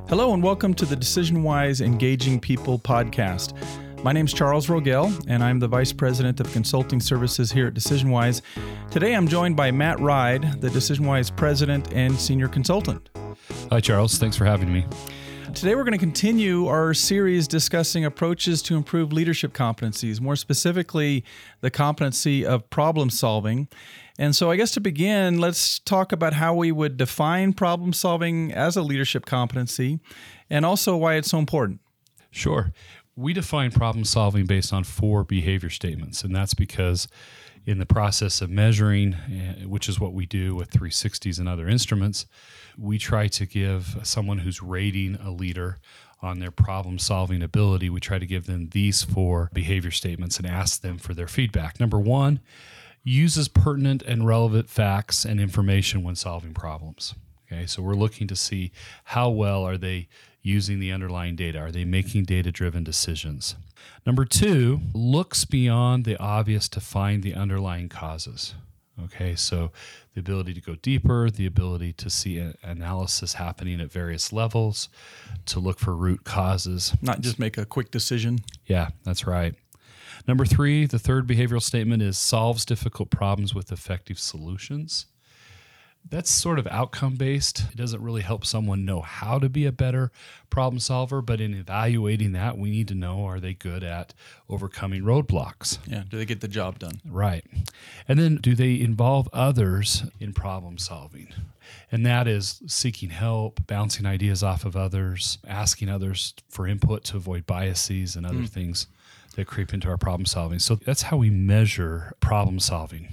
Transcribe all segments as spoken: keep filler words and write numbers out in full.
Hello and welcome to the DecisionWise Engaging People podcast. My name is Charles Rogel, and I'm the Vice President of Consulting Services here at DecisionWise. Today I'm joined by Matt Ride, the DecisionWise President and Senior Consultant. Hi, Charles. Thanks for having me. Today we're going to continue our series discussing approaches to improve leadership competencies, more specifically the competency of problem solving. And so I guess to begin, let's talk about how we would define problem solving as a leadership competency and also why it's so important. Sure. We define problem solving based on four behavior statements, and that's because in the process of measuring, which is what we do with three sixties and other instruments, we try to give someone who's rating a leader on their problem-solving ability, we try to give them these four behavior statements and ask them for their feedback. Number one, uses pertinent and relevant facts and information when solving problems. Okay, so we're looking to see how well are they using the underlying data? Are they making data-driven decisions? Number two, looks beyond the obvious to find the underlying causes. Okay, so the ability to go deeper, the ability to see a- analysis happening at various levels, to look for root causes. Not just make a quick decision. Yeah, that's right. Number three, the third behavioral statement is solves difficult problems with effective solutions. That's sort of outcome-based. It doesn't really help someone know how to be a better problem solver, but in evaluating that, we need to know, are they good at overcoming roadblocks? Yeah, do they get the job done? Right. And then do they involve others in problem solving? And that is seeking help, bouncing ideas off of others, asking others for input to avoid biases and other mm. things that creep into our problem solving. So that's how we measure problem solving.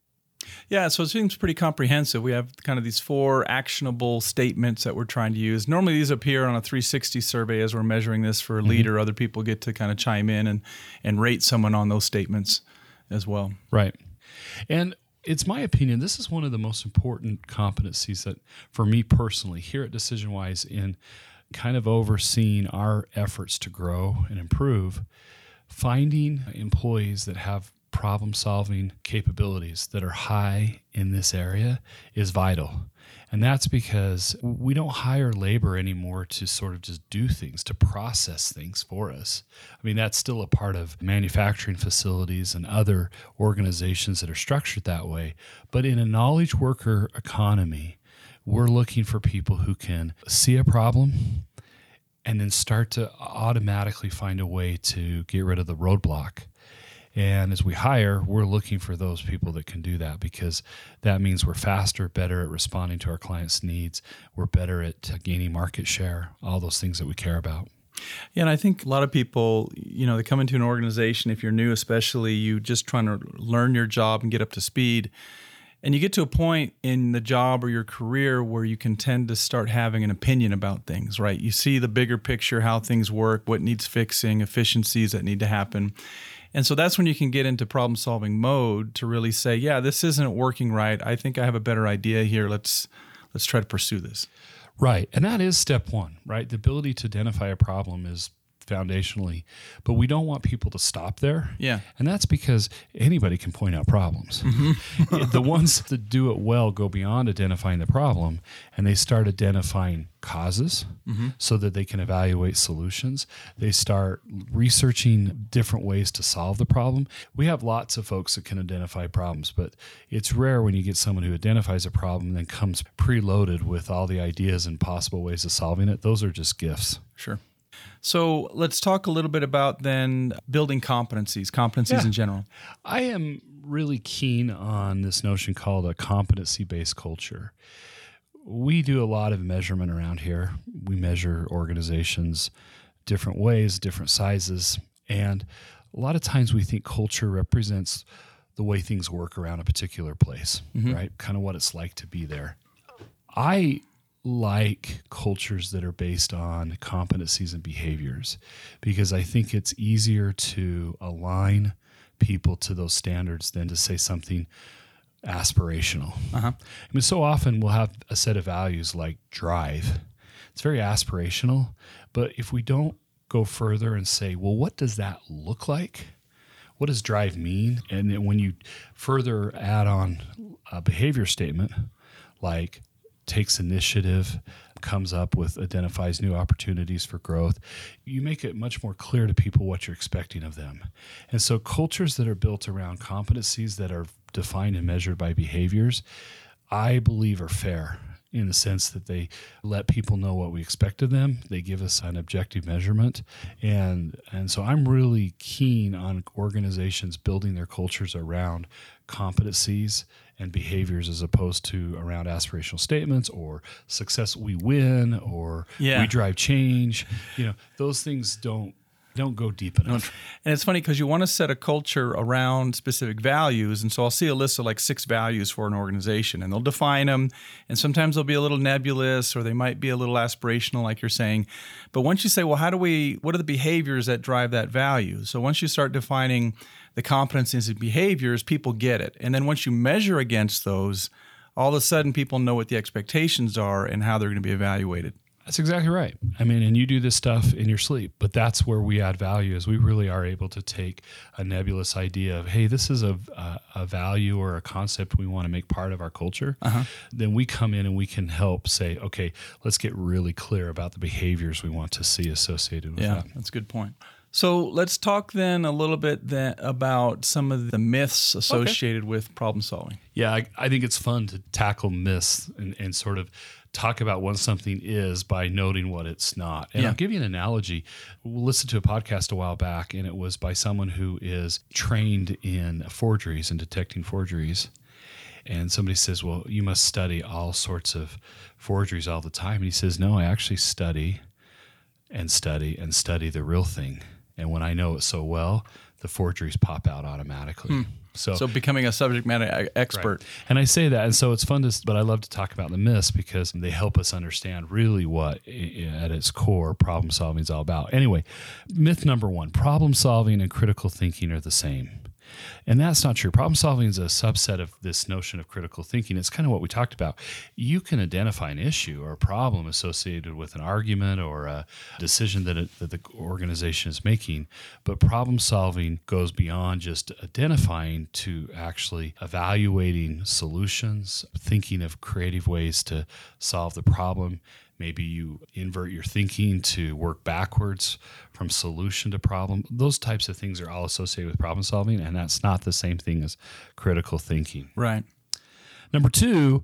Yeah, so it seems pretty comprehensive. We have kind of these four actionable statements that we're trying to use. Normally these appear on a three sixty survey as we're measuring this for a leader. Mm-hmm. Other people get to kind of chime in and, and rate someone on those statements as well. Right. And it's my opinion, this is one of the most important competencies that, for me personally, here at DecisionWise, in kind of overseeing our efforts to grow and improve, finding employees that have problem-solving capabilities that are high in this area is vital. And that's because we don't hire labor anymore to sort of just do things, to process things for us. I mean, that's still a part of manufacturing facilities and other organizations that are structured that way. But in a knowledge worker economy, we're looking for people who can see a problem and then start to automatically find a way to get rid of the roadblock. And as we hire, we're looking for those people that can do that, because that means we're faster, better at responding to our clients' needs. We're better at gaining market share, all those things that we care about. Yeah, and I think a lot of people, you know, they come into an organization, if you're new especially, you just trying to learn your job and get up to speed. And you get to a point in the job or your career where you can tend to start having an opinion about things, right? You see the bigger picture, how things work, what needs fixing, efficiencies that need to happen. And so that's when you can get into problem-solving mode to really say, yeah, this isn't working right. I think I have a better idea here. Let's let's try to pursue this. Right. And that is step one, right? The ability to identify a problem is foundationally, but we don't want people to stop there. Yeah. And that's because anybody can point out problems. Mm-hmm. The ones that do it well go beyond identifying the problem, and they start identifying causes mm-hmm. so that they can evaluate solutions. They start researching different ways to solve the problem. We have lots of folks that can identify problems, but it's rare when you get someone who identifies a problem and then comes preloaded with all the ideas and possible ways of solving it. Those are just gifts. Sure. So let's talk a little bit about then building competencies, competencies yeah. in general. I am really keen on this notion called a competency-based culture. We do a lot of measurement around here. We measure organizations different ways, different sizes, and a lot of times we think culture represents the way things work around a particular place, mm-hmm. right? Kind of what it's like to be there. I like cultures that are based on competencies and behaviors, because I think it's easier to align people to those standards than to say something aspirational. Uh-huh. I mean, so often we'll have a set of values like drive. It's very aspirational, but if we don't go further and say, well, what does that look like? What does drive mean? And then when you further add on a behavior statement like takes initiative, comes up with, identifies new opportunities for growth. You make it much more clear to people what you're expecting of them. And so cultures that are built around competencies that are defined and measured by behaviors, I believe are fair in the sense that they let people know what we expect of them. They give us an objective measurement. And and so I'm really keen on organizations building their cultures around competencies and behaviors as opposed to around aspirational statements or success we win or yeah. we drive change. You know, those things don't don't go deep enough. And it's funny because you want to set a culture around specific values. And so I'll see a list of like six values for an organization and they'll define them. And sometimes they'll be a little nebulous or they might be a little aspirational, like you're saying. But once you say, well, how do we, what are the behaviors that drive that value? So once you start defining the competencies and behaviors, people get it. And then once you measure against those, all of a sudden people know what the expectations are and how they're going to be evaluated. That's exactly right. I mean, and you do this stuff in your sleep, but that's where we add value is we really are able to take a nebulous idea of, hey, this is a, a, a value or a concept we want to make part of our culture. Uh-huh. Then we come in and we can help say, okay, let's get really clear about the behaviors we want to see associated with yeah, that. Yeah, that's a good point. So let's talk then a little bit then about some of the myths associated okay. with problem solving. Yeah, I, I think it's fun to tackle myths and, and sort of talk about what something is by noting what it's not. And yeah. I'll give you an analogy. We listened to a podcast a while back, and it was by someone who is trained in forgeries and detecting forgeries. And somebody says, well, you must study all sorts of forgeries all the time. And he says, no, I actually study and study and study the real thing. And when I know it so well, the forgeries pop out automatically. Hmm. So, so becoming a subject matter expert. Right. And I say that, and so it's fun to, but I love to talk about the myths because they help us understand really what, at its core, problem solving is all about. Anyway, myth number one, problem solving and critical thinking are the same. And that's not true. Problem solving is a subset of this notion of critical thinking. It's kind of what we talked about. You can identify an issue or a problem associated with an argument or a decision that, it, that the organization is making, but problem solving goes beyond just identifying to actually evaluating solutions, thinking of creative ways to solve the problem. Maybe you invert your thinking to work backwards from solution to problem. Those types of things are all associated with problem solving, and that's not the same thing as critical thinking. Right. Number two,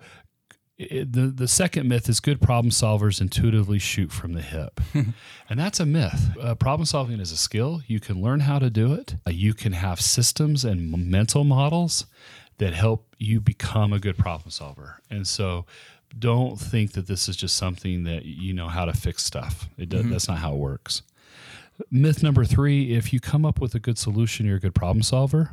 it, the, the second myth is good problem solvers intuitively shoot from the hip. And that's a myth. Uh, problem solving is a skill. You can learn how to do it. Uh, you can have systems and mental models that help you become a good problem solver. And so don't think that this is just something that you know how to fix stuff. It does, mm-hmm. That's not how it works. Myth number three, if you come up with a good solution, you're a good problem solver.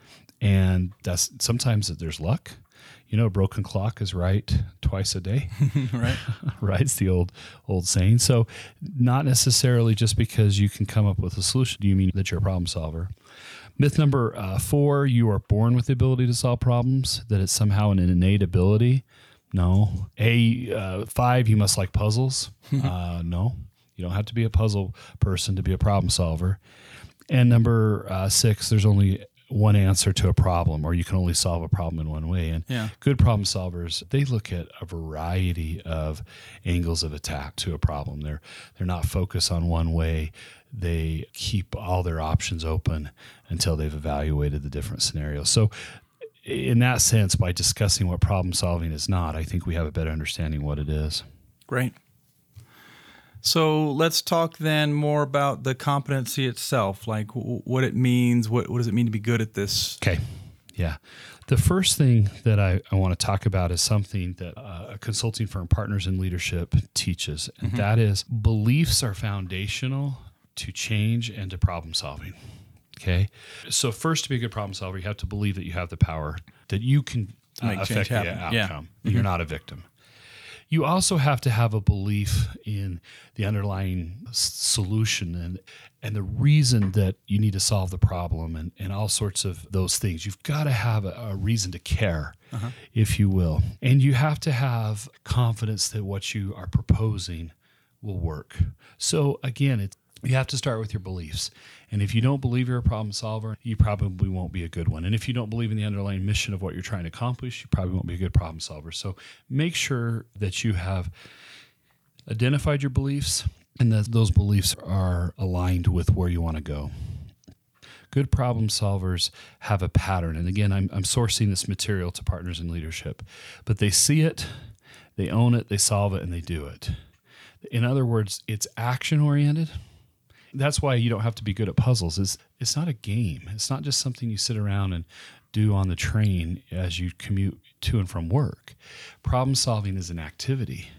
And that's sometimes there's luck. You know, a broken clock is right twice a day. Right. Right. It's the old old saying. So not necessarily just because you can come up with a solution do you mean that you're a problem solver. Myth number uh, four, you are born with the ability to solve problems, that it's somehow an innate ability. No. A uh, five, you must like puzzles. uh, no, you don't have to be a puzzle person to be a problem solver. And number uh, six, there's only one answer to a problem, or you can only solve a problem in one way. And yeah. good problem solvers, they look at a variety of angles of attack to a problem. They're they're not focused on one way. They keep all their options open until they've evaluated the different scenarios. So in that sense, by discussing what problem solving is not, I think we have a better understanding what it is. Great. So let's talk then more about the competency itself, like w- what it means. What, what does it mean to be good at this? Okay. Yeah. The first thing that I, I want to talk about is something that uh, a consulting firm, Partners in Leadership, teaches, and mm-hmm. that is beliefs are foundational to change and to problem solving. Okay. So first, to be a good problem solver, you have to believe that you have the power, that you can uh, Make affect the happen. outcome. Yeah. Mm-hmm. You're not a victim. You also have to have a belief in the underlying s- solution and and the reason that you need to solve the problem and, and all sorts of those things. You've got to have a, a reason to care, uh-huh. if you will. And you have to have confidence that what you are proposing will work. So again, it's you have to start with your beliefs. And if you don't believe you're a problem solver, you probably won't be a good one. And if you don't believe in the underlying mission of what you're trying to accomplish, you probably won't be a good problem solver. So make sure that you have identified your beliefs, and that those beliefs are aligned with where you want to go. Good problem solvers have a pattern. And again, I'm, I'm sourcing this material to Partners in Leadership, but they see it, they own it, they solve it, and they do it. In other words, it's action-oriented. That's why you don't have to be good at puzzles. It's, it's not a game. It's not just something you sit around and do on the train as you commute to and from work. Problem solving is an activity.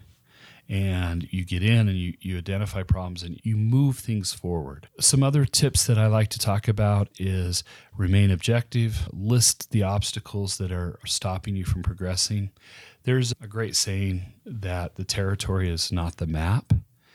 And you get in and you, you identify problems and you move things forward. Some other tips that I like to talk about is remain objective, list the obstacles that are stopping you from progressing. There's a great saying that the territory is not the map.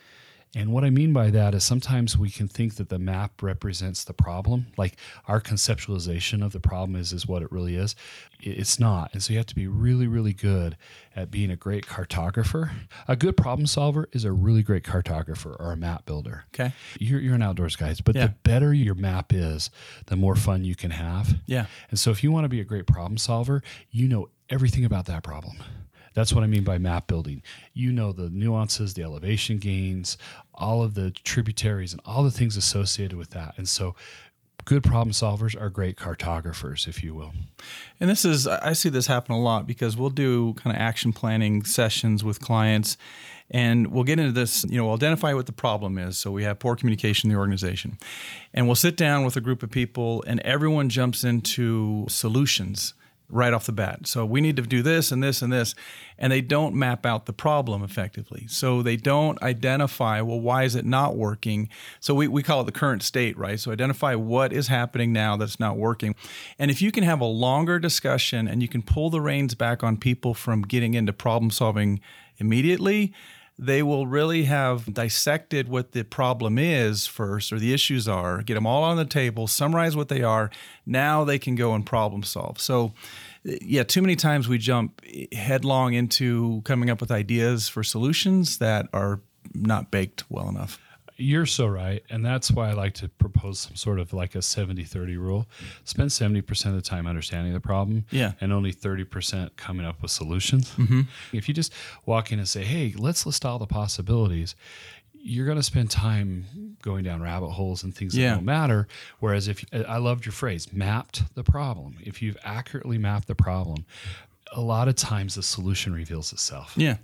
And what I mean by that is sometimes we can think that the map represents the problem, like our conceptualization of the problem is, is what it really is. It's not. And so you have to be really, really good at being a great cartographer. A good problem solver is a really great cartographer or a map builder. Okay. You're, you're an outdoors guy, but yeah. The better your map is, the more fun you can have. Yeah. And so if you want to be a great problem solver, you know everything about that problem. That's what I mean by map building. You know the nuances, the elevation gains, all of the tributaries, and all the things associated with that. And so good problem solvers are great cartographers, if you will. And this is, I see this happen a lot because we'll do kind of action planning sessions with clients, and we'll get into this, you know, we'll identify what the problem is. So we have poor communication in the organization. And we'll sit down with a group of people, and everyone jumps into solutions right off the bat. So we need to do this and this and this, and they don't map out the problem effectively. So they don't identify, well, why is it not working? So we, we call it the current state, right? So identify what is happening now that's not working. And if you can have a longer discussion and you can pull the reins back on people from getting into problem solving immediately, they will really have dissected what the problem is first, or the issues are, get them all on the table, summarize what they are. Now they can go and problem solve. So yeah, too many times we jump headlong into coming up with ideas for solutions that are not baked well enough. You're so right. And that's why I like to propose some sort of like a seventy thirty rule. Spend seventy percent of the time understanding the problem, yeah, and only thirty percent coming up with solutions. Mm-hmm. If you just walk in and say, hey, let's list all the possibilities, you're going to spend time going down rabbit holes and things yeah. that don't matter. Whereas if, I loved your phrase, mapped the problem. If you've accurately mapped the problem, a lot of times the solution reveals itself. Yeah.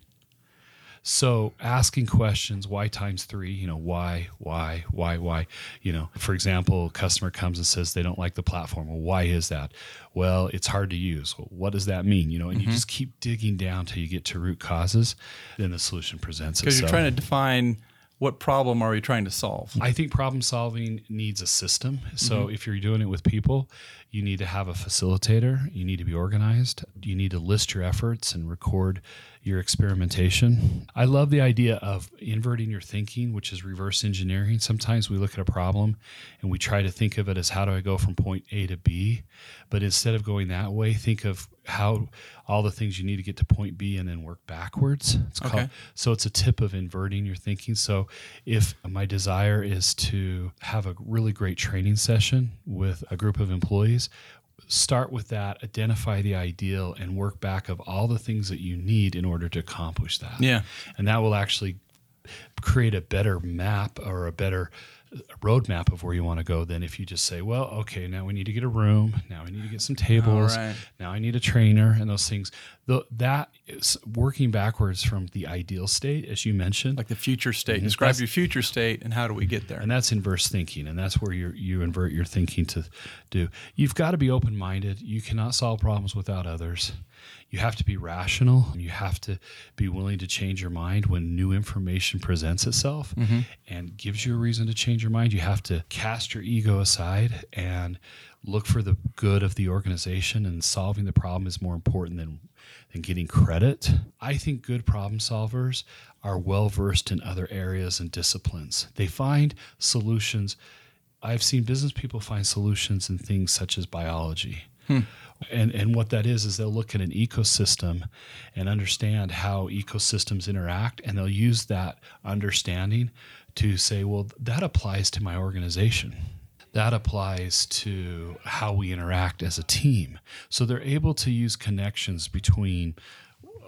So asking questions, why times three, you know, why, why, why, why, you know, for example, a customer comes and says they don't like the platform. Well, why is that? Well, it's hard to use. Well, what does that mean? You know, and mm-hmm. you just keep digging down till you get to root causes, then the solution presents itself. Because you're trying to define what problem are we trying to solve? I think problem solving needs a system. So mm-hmm. if you're doing it with people, you need to have a facilitator. You need to be organized. You need to list your efforts and record your experimentation. I love the idea of inverting your thinking, which is reverse engineering. Sometimes we look at a problem and we try to think of it as how do I go from point A to B? But instead of going that way, think of how all the things you need to get to point B and then work backwards. It's called, okay. So it's a tip of inverting your thinking. So if my desire is to have a really great training session with a group of employees, start with that, identify the ideal, and work back of all the things that you need in order to accomplish that. Yeah. And that will actually create a better map or a better roadmap of where you want to go than if you just say, well, okay, now we need to get a room. Now we need to get some tables. Right. Now I need a trainer and those things. The, that is working backwards from the ideal state, as you mentioned. Like the future state. Mm-hmm. Describe That's, your future state and how do we get there? And that's inverse thinking. And that's where you you invert your thinking to do. You've got to be open-minded. You cannot solve problems without others. You have to be rational. You have to be willing to change your mind when new information presents itself mm-hmm. and gives you a reason to change your mind. You have to cast your ego aside and look for the good of the organization, and solving the problem is more important than, than getting credit. I think good problem solvers are well-versed in other areas and disciplines. They find solutions. I've seen business people find solutions in things such as biology. Hmm. And and what that is, is they'll look at an ecosystem and understand how ecosystems interact, and they'll use that understanding to say, well, that applies to my organization. That applies to how we interact as a team. So they're able to use connections between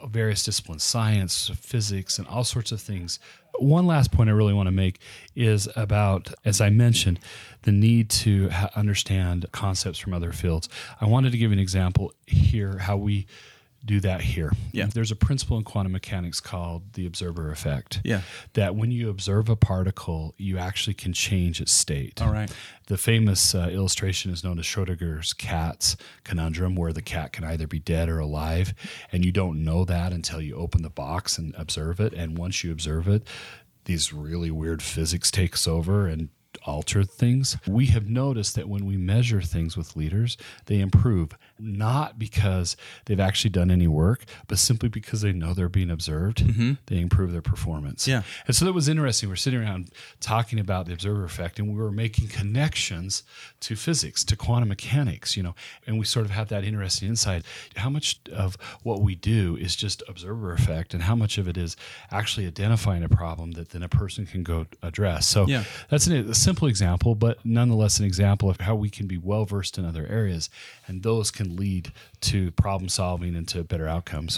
various disciplines, science, physics, and all sorts of things. One last point I really want to make is about, as I mentioned, the need to ha- understand concepts from other fields. I wanted to give an example here how we do that here. Yeah. There's a principle in quantum mechanics called the observer effect. Yeah. That when you observe a particle, you actually can change its state. All right. The famous uh, illustration is known as Schrödinger's cat's conundrum, where the cat can either be dead or alive, and you don't know that until you open the box and observe it. And once you observe it, these really weird physics takes over and alter things. We have noticed that when we measure things with leaders, they improve, not because they've actually done any work, but simply because they know they're being observed. Mm-hmm. They improve their performance. Yeah. And so that was interesting. We're sitting around talking about the observer effect, and we were making connections to physics, to quantum mechanics, you know, and we sort of had that interesting insight. How much of what we do is just observer effect, and how much of it is actually identifying a problem that then a person can go address. So yeah. that's an, a simple example, but nonetheless an example of how we can be well-versed in other areas, and those can lead to problem solving and to better outcomes.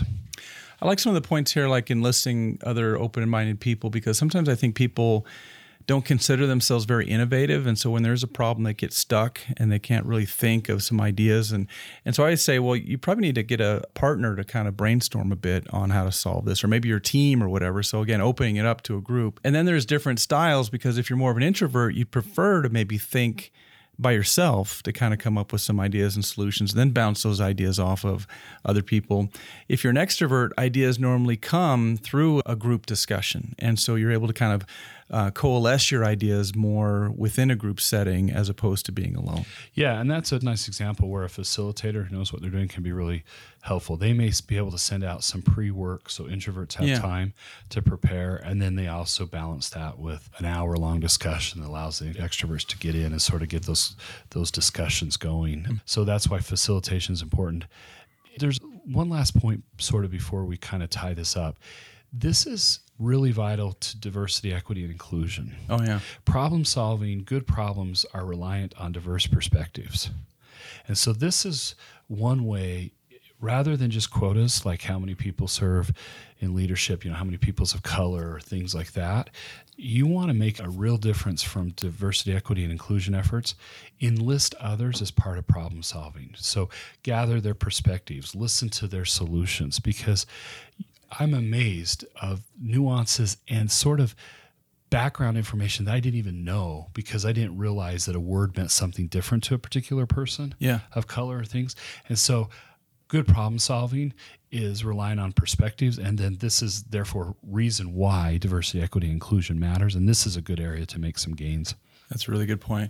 I like some of the points here, like enlisting other open-minded people, because sometimes I think people don't consider themselves very innovative. And so when there's a problem, they get stuck and they can't really think of some ideas. And, and so I say, well, you probably need to get a partner to kind of brainstorm a bit on how to solve this, or maybe your team or whatever. So again, opening it up to a group. And then there's different styles, because if you're more of an introvert, you prefer to maybe think by yourself to kind of come up with some ideas and solutions, then bounce those ideas off of other people. If you're an extrovert, ideas normally come through a group discussion. And so you're able to kind of uh, coalesce your ideas more within a group setting as opposed to being alone. Yeah, and that's a nice example where a facilitator who knows what they're doing can be really helpful. They may be able to send out some pre-work so introverts have Yeah. time to prepare, and then they also balance that with an hour-long discussion that allows the extroverts to get in and sort of get those those discussions going. Mm-hmm. So that's why facilitation is important. There's one last point sort of before we kind of tie this up. This is really vital to diversity, equity, and inclusion. Oh, yeah. Problem solving, good problems are reliant on diverse perspectives. And so this is one way, rather than just quotas, like how many people serve in leadership, you know, how many peoples of color or things like that, you want to make a real difference from diversity, equity, and inclusion efforts. Enlist others as part of problem solving. So gather their perspectives, listen to their solutions, because I'm amazed of nuances and sort of background information that I didn't even know, because I didn't realize that a word meant something different to a particular person Yeah. of color or things. And so good problem solving is relying on perspectives, and then this is therefore reason why diversity, equity, and inclusion matters, and this is a good area to make some gains. That's a really good point.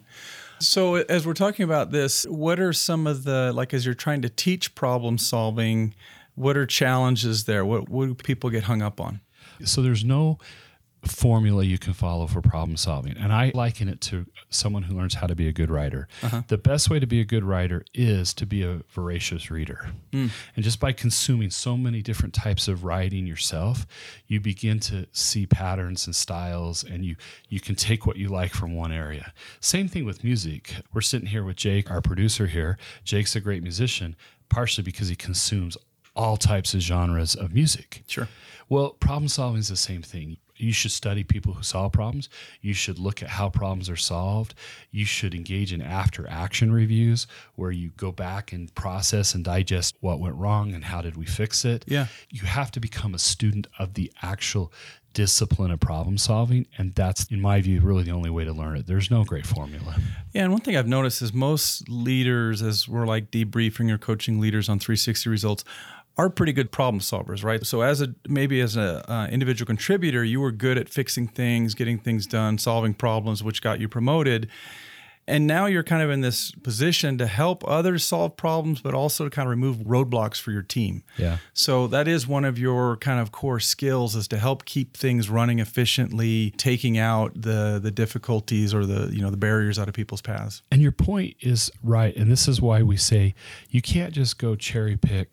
So as we're talking about this, what are some of the, like as you're trying to teach problem solving, what are challenges there? What, what do people get hung up on? So there's no formula you can follow for problem solving. And I liken it to someone who learns how to be a good writer. Uh-huh. The best way to be a good writer is to be a voracious reader. Mm. And just by consuming so many different types of writing yourself, you begin to see patterns and styles, and you, you can take what you like from one area. Same thing with music. We're sitting here with Jake, our producer here. Jake's a great musician, partially because he consumes all types of genres of music. Sure. Well, problem solving is the same thing. You should study people who solve problems. You should look at how problems are solved. You should engage in after action reviews where you go back and process and digest what went wrong and how did we fix it. Yeah. You have to become a student of the actual discipline of problem solving, and that's, in my view, really the only way to learn it. There's no great formula. Yeah, and one thing I've noticed is most leaders, as we're like debriefing or coaching leaders on three sixty Results, are pretty good problem solvers, right? So as a maybe as an uh, individual contributor, you were good at fixing things, getting things done, solving problems, which got you promoted. And now you're kind of in this position to help others solve problems, but also to kind of remove roadblocks for your team. Yeah. So that is one of your kind of core skills, is to help keep things running efficiently, taking out the the difficulties or the, you know, the barriers out of people's paths. And your point is right. And this is why we say you can't just go cherry pick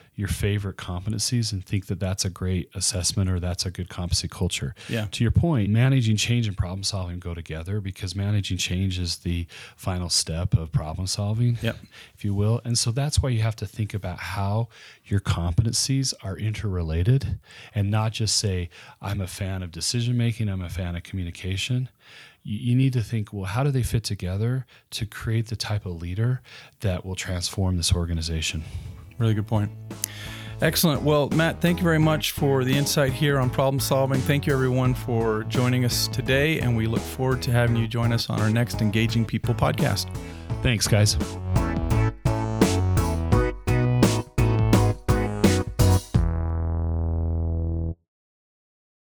your favorite competencies and think that that's a great assessment or that's a good competency culture. Yeah. To your point, managing change and problem solving go together because managing change is the final step of problem solving, yep. if you will. And so that's why you have to think about how your competencies are interrelated and not just say, I'm a fan of decision making, I'm a fan of communication. You need to think, well, how do they fit together to create the type of leader that will transform this organization? Really good point. Excellent. Well, Matt, thank you very much for the insight here on problem solving. Thank you, everyone, for joining us today, and we look forward to having you join us on our next Engaging People podcast. Thanks, guys.